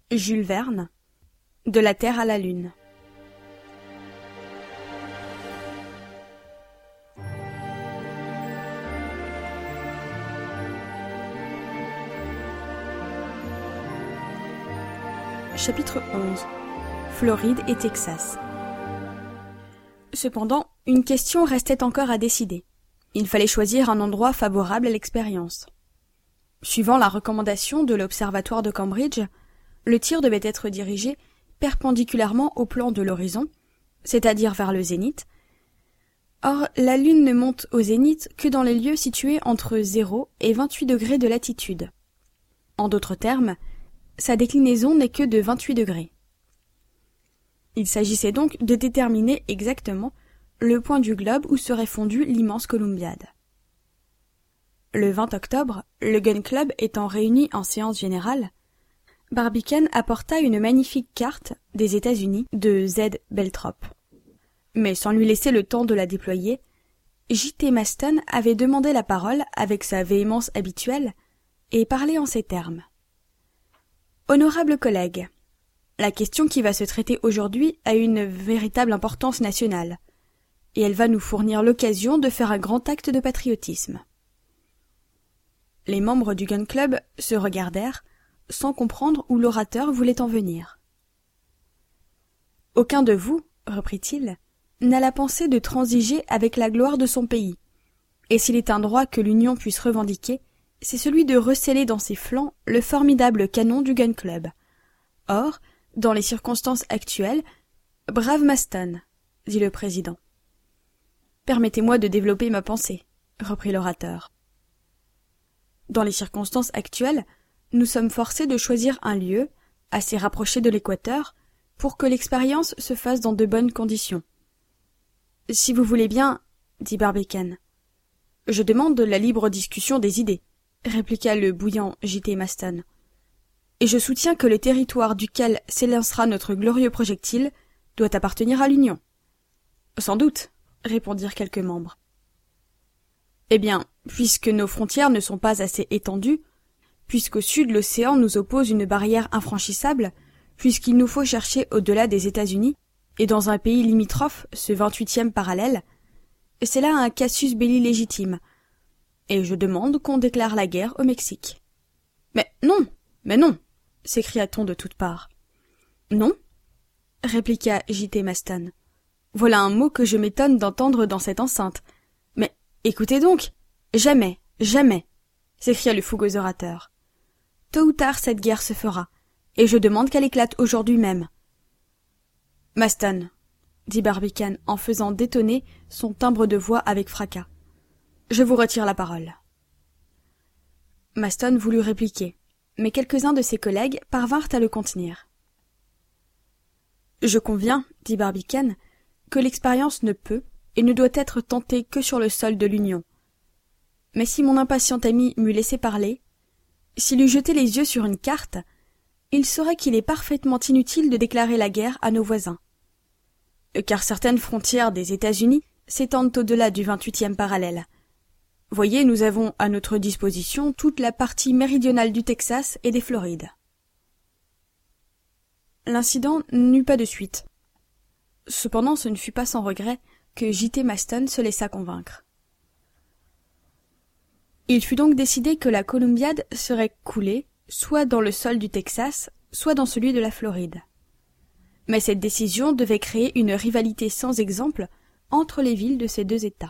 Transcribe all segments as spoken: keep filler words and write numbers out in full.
Jules Verne, De la Terre à la Lune. Chapitre onze. Floride et Texas. Cependant, une question restait encore à décider. Il fallait choisir un endroit favorable à l'expérience. Suivant la recommandation de l'observatoire de Cambridge, le tir devait être dirigé perpendiculairement au plan de l'horizon, c'est-à-dire vers le zénith. Or, la Lune ne monte au zénith que dans les lieux situés entre zéro et vingt-huit degrés de latitude. En d'autres termes, sa déclinaison n'est que de vingt-huit degrés. Il s'agissait donc de déterminer exactement le point du globe où serait fondue l'immense Columbiad. Le vingt octobre, le Gun Club étant réuni en séance générale, Barbicane apporta une magnifique carte des États-Unis de Z. Belthrop. Mais sans lui laisser le temps de la déployer, J T Maston avait demandé la parole avec sa véhémence habituelle et parlait en ces termes. « Honorable collègue, la question qui va se traiter aujourd'hui a une véritable importance nationale, et elle va nous fournir l'occasion de faire un grand acte de patriotisme. » Les membres du Gun Club se regardèrent, sans comprendre où l'orateur voulait en venir. « Aucun de vous, reprit-il, n'a la pensée de transiger avec la gloire de son pays, et s'il est un droit que l'Union puisse revendiquer, c'est celui de recéler dans ses flancs le formidable canon du Gun Club. Or, dans les circonstances actuelles, brave Maston, dit le président. Permettez-moi de développer ma pensée, reprit l'orateur. Dans les circonstances actuelles, nous sommes forcés de choisir un lieu, assez rapproché de l'équateur, pour que l'expérience se fasse dans de bonnes conditions. Si vous voulez bien, dit Barbicane. Je demande la libre discussion des idées, répliqua le bouillant J T Maston. Et je soutiens que le territoire duquel s'élancera notre glorieux projectile doit appartenir à l'Union. Sans doute, répondirent quelques membres. Eh bien, puisque nos frontières ne sont pas assez étendues, puisqu'au sud l'océan nous oppose une barrière infranchissable, puisqu'il nous faut chercher au-delà des États-Unis, et dans un pays limitrophe, ce vingt-huitième parallèle, c'est là un casus belli légitime, et je demande qu'on déclare la guerre au Mexique. Mais non, mais non, s'écria-t-on de toutes parts. Non, répliqua J T Maston. Voilà un mot que je m'étonne d'entendre dans cette enceinte. Mais écoutez donc, jamais, jamais, s'écria le fougueux orateur. Tôt ou tard cette guerre se fera, et je demande qu'elle éclate aujourd'hui même. Maston, dit Barbicane en faisant détonner son timbre de voix avec fracas. Je vous retire la parole. Maston voulut répliquer, mais quelques-uns de ses collègues parvinrent à le contenir. Je conviens, dit Barbicane, que l'expérience ne peut et ne doit être tentée que sur le sol de l'Union. Mais si mon impatient ami m'eût laissé parler, s'il eût jeté les yeux sur une carte, il saurait qu'il est parfaitement inutile de déclarer la guerre à nos voisins. Car certaines frontières des États-Unis s'étendent au-delà du vingt-huitième parallèle. Voyez, nous avons à notre disposition toute la partie méridionale du Texas et des Florides. L'incident n'eut pas de suite. Cependant, ce ne fut pas sans regret que J T Maston se laissa convaincre. Il fut donc décidé que la Columbiad serait coulée, soit dans le sol du Texas, soit dans celui de la Floride. Mais cette décision devait créer une rivalité sans exemple entre les villes de ces deux États.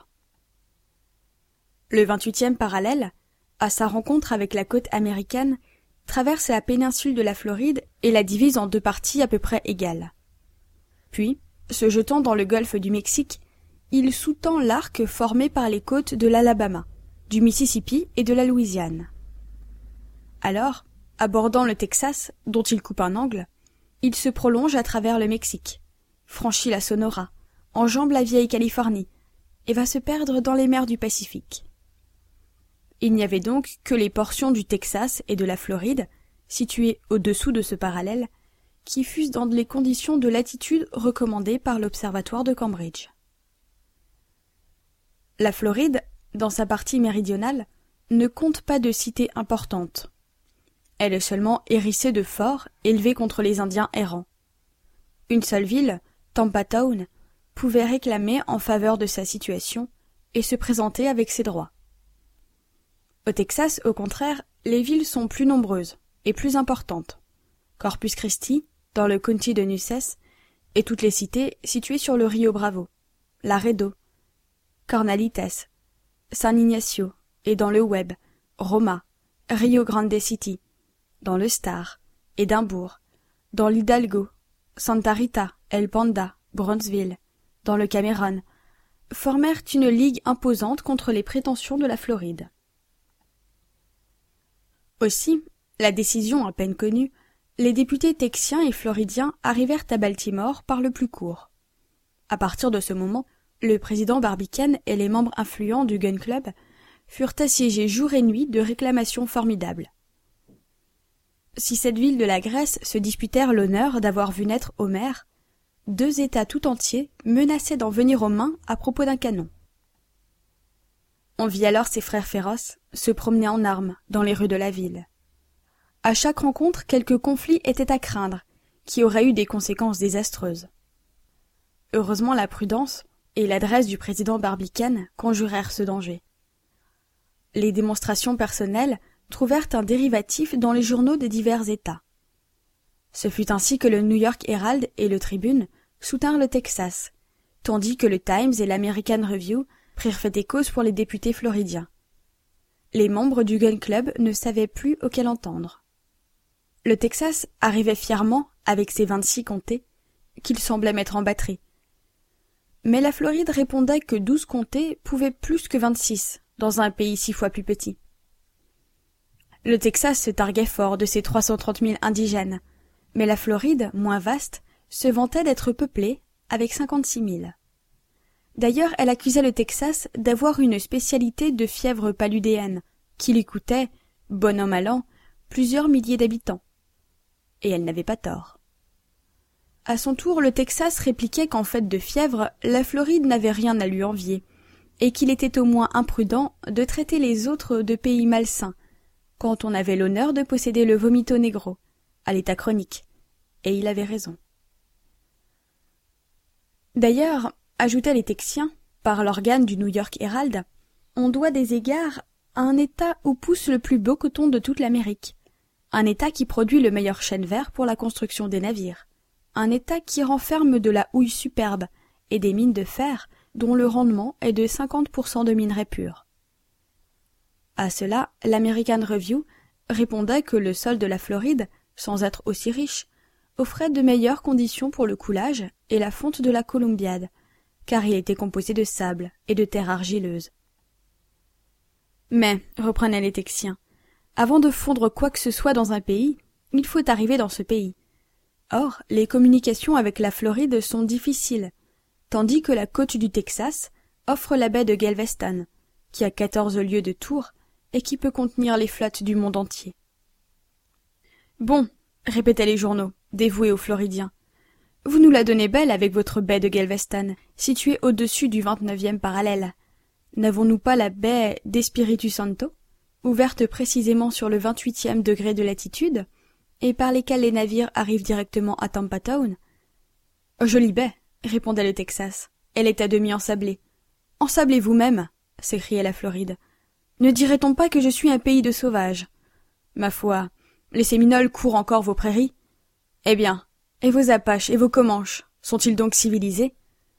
Le vingt-huitième parallèle, à sa rencontre avec la côte américaine, traverse la péninsule de la Floride et la divise en deux parties à peu près égales. Puis, se jetant dans le golfe du Mexique, il sous-tend l'arc formé par les côtes de l'Alabama, du Mississippi et de la Louisiane. Alors, abordant le Texas, dont il coupe un angle, il se prolonge à travers le Mexique, franchit la Sonora, enjambe la vieille Californie, et va se perdre dans les mers du Pacifique. Il n'y avait donc que les portions du Texas et de la Floride, situées au-dessous de ce parallèle, qui fussent dans les conditions de latitude recommandées par l'observatoire de Cambridge. La Floride, dans sa partie méridionale, ne compte pas de cité importante. Elle est seulement hérissée de forts élevés contre les Indiens errants. Une seule ville, Tampa Town, pouvait réclamer en faveur de sa situation et se présenter avec ses droits. Au Texas, au contraire, les villes sont plus nombreuses et plus importantes. Corpus Christi, dans le county de Nueces, et toutes les cités situées sur le Rio Bravo, Laredo, Cornalites, San Ignacio, et dans le Webb, Roma, Rio Grande City, dans le Star, Édimbourg, dans l'Hidalgo, Santa Rita, El Panda, Brownsville, dans le Cameron, formèrent une ligue imposante contre les prétentions de la Floride. Aussi, la décision à peine connue, les députés texiens et floridiens arrivèrent à Baltimore par le plus court. À partir de ce moment, le président Barbicane et les membres influents du Gun Club furent assiégés jour et nuit de réclamations formidables. Si cette ville de la Grèce se disputèrent l'honneur d'avoir vu naître Homère, deux États tout entiers menaçaient d'en venir aux mains à propos d'un canon. On vit alors ces frères féroces se promener en armes dans les rues de la ville. À chaque rencontre, quelques conflits étaient à craindre, qui auraient eu des conséquences désastreuses. Heureusement, la prudence et l'adresse du président Barbicane conjurèrent ce danger. Les démonstrations personnelles trouvèrent un dérivatif dans les journaux des divers États. Ce fut ainsi que le New York Herald et le Tribune soutinrent le Texas, tandis que le Times et l'American Review prirent fait et cause pour les députés floridiens. Les membres du Gun Club ne savaient plus auquel entendre. Le Texas arrivait fièrement, avec ses vingt-six comtés, qu'il semblait mettre en batterie. Mais la Floride répondait que douze comtés pouvaient plus que vingt-six, dans un pays six fois plus petit. Le Texas se targuait fort de ses trois cent trente mille indigènes, mais la Floride, moins vaste, se vantait d'être peuplée avec cinquante-six mille. D'ailleurs, elle accusait le Texas d'avoir une spécialité de fièvre paludéenne, qui lui coûtait, bon an mal an, plusieurs milliers d'habitants. Et elle n'avait pas tort. À son tour, le Texas répliquait qu'en fait de fièvre, la Floride n'avait rien à lui envier, et qu'il était au moins imprudent de traiter les autres de pays malsains, quand on avait l'honneur de posséder le vomito negro, à l'état chronique. Et il avait raison. D'ailleurs, ajoutaient les Texiens, par l'organe du New York Herald, on doit des égards à un État où pousse le plus beau coton de toute l'Amérique, un État qui produit le meilleur chêne vert pour la construction des navires, un État qui renferme de la houille superbe et des mines de fer dont le rendement est de cinquante pour cent de minerai pur. À cela, l'American Review répondait que le sol de la Floride, sans être aussi riche, offrait de meilleures conditions pour le coulage et la fonte de la columbiade, car il était composé de sable et de terre argileuse. Mais, reprenaient les Texiens, avant de fondre quoi que ce soit dans un pays, il faut arriver dans ce pays. Or, les communications avec la Floride sont difficiles, tandis que la côte du Texas offre la baie de Galveston, qui a quatorze lieues de tour et qui peut contenir les flottes du monde entier. Bon, répétaient les journaux, dévoués aux Floridiens, vous nous la donnez belle avec votre baie de Galveston, située au-dessus du vingt-neuvième parallèle. N'avons-nous pas la baie d'Espiritu Santo, ouverte précisément sur le vingt-huitième degré de latitude, et par lesquelles les navires arrivent directement à Tampa Town? Jolie baie, répondait le Texas. Elle est à demi ensablée. Ensablez vous-même, s'écriait la Floride. Ne dirait-on pas que je suis un pays de sauvages? Ma foi, les Séminoles courent encore vos prairies. Eh bien, et vos Apaches et vos Comanches, sont-ils donc civilisés?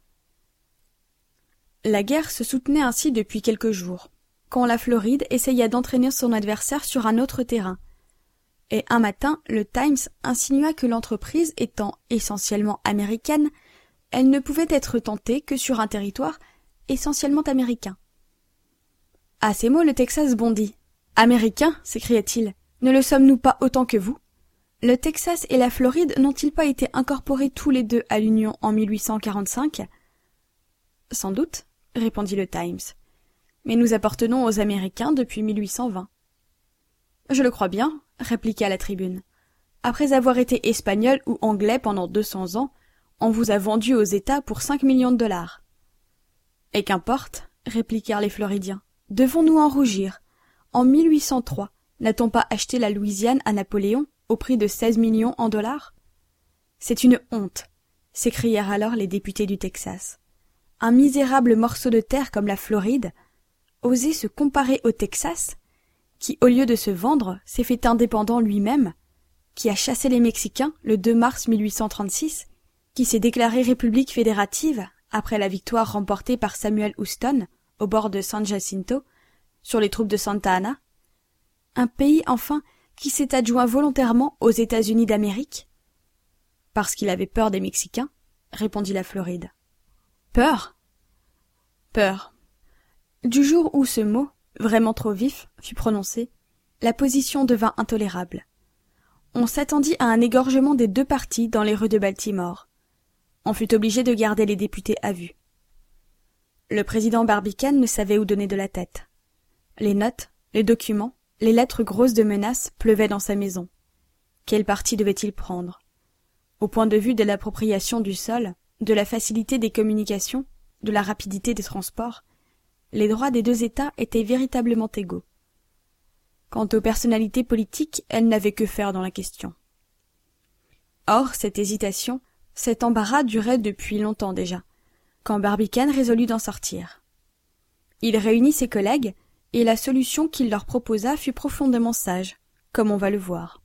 La guerre se soutenait ainsi depuis quelques jours, quand la Floride essaya d'entraîner son adversaire sur un autre terrain. Et un matin, le Times insinua que l'entreprise étant essentiellement américaine, elle ne pouvait être tentée que sur un territoire essentiellement américain. À ces mots, le Texas bondit. « Américains » s'écria-t-il, « ne le sommes-nous pas autant que vous ?» Le Texas et la Floride n'ont-ils pas été incorporés tous les deux à l'Union en mille huit cent quarante-cinq? Sans doute, répondit le Times. Mais nous appartenons aux Américains depuis mille huit cent vingt. Je le crois bien, répliqua la Tribune. Après avoir été espagnol ou anglais pendant deux cents ans, on vous a vendu aux États pour cinq millions de dollars. Et qu'importe, répliquèrent les Floridiens. Devons-nous en rougir? En mille huit cent trois, N'a-t-on pas acheté la Louisiane à Napoléon au prix de seize millions en dollars? C'est une honte, s'écrièrent alors les députés du Texas. Un misérable morceau de terre comme la Floride, oser se comparer au Texas, qui, au lieu de se vendre, s'est fait indépendant lui-même, qui a chassé les Mexicains le deux mars mille huit cent trente-six, qui s'est déclaré république fédérative après la victoire remportée par Samuel Houston au bord de San Jacinto sur les troupes de Santa Anna, un pays enfin qui s'est adjoint volontairement aux États-Unis d'Amérique? Parce qu'il avait peur des Mexicains, répondit la Floride. Peur? Peur. Du jour où ce mot, vraiment trop vif, fut prononcé, la position devint intolérable. On s'attendit à un égorgement des deux partis dans les rues de Baltimore. On fut obligé de garder les députés à vue. Le président Barbicane ne savait où donner de la tête. Les notes, les documents, les lettres grosses de menaces pleuvaient dans sa maison. Quel parti devait-il prendre? Au point de vue de l'appropriation du sol, de la facilité des communications, de la rapidité des transports, les droits des deux États étaient véritablement égaux. Quant aux personnalités politiques, elles n'avaient que faire dans la question. Or, cette hésitation, cet embarras durait depuis longtemps déjà, quand Barbicane résolut d'en sortir. Il réunit ses collègues, et la solution qu'il leur proposa fut profondément sage, comme on va le voir.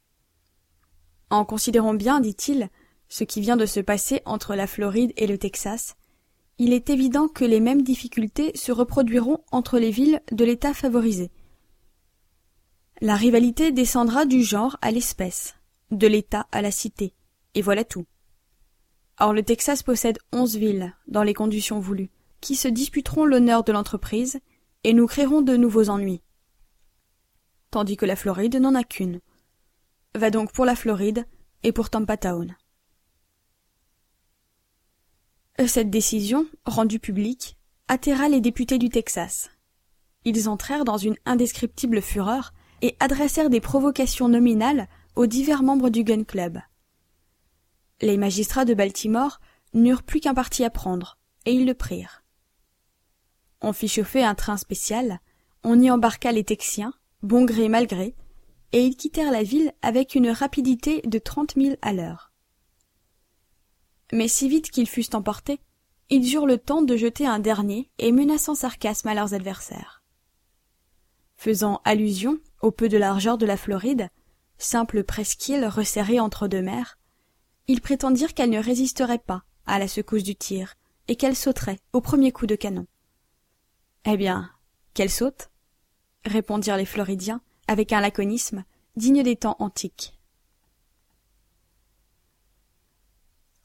En considérant bien, dit-il, ce qui vient de se passer entre la Floride et le Texas, il est évident que les mêmes difficultés se reproduiront entre les villes de l'État favorisé. La rivalité descendra du genre à l'espèce, de l'État à la cité, et voilà tout. Or le Texas possède onze villes, dans les conditions voulues, qui se disputeront l'honneur de l'entreprise, et nous créerons de nouveaux ennuis. Tandis que la Floride n'en a qu'une. Va donc pour la Floride et pour Tampa Town. Cette décision, rendue publique, atterra les députés du Texas. Ils entrèrent dans une indescriptible fureur et adressèrent des provocations nominales aux divers membres du Gun Club. Les magistrats de Baltimore n'eurent plus qu'un parti à prendre, et ils le prirent. On fit chauffer un train spécial, on y embarqua les Texiens, bon gré mal gré, et ils quittèrent la ville avec une rapidité de trente milles à l'heure. Mais si vite qu'ils fussent emportés, ils eurent le temps de jeter un dernier et menaçant sarcasme à leurs adversaires. Faisant allusion au peu de largeur de la Floride, simple presqu'île resserrée entre deux mers, ils prétendirent qu'elle ne résisterait pas à la secousse du tir et qu'elle sauterait au premier coup de canon. Eh bien, qu'elle saute, répondirent les Floridiens avec un laconisme digne des temps antiques.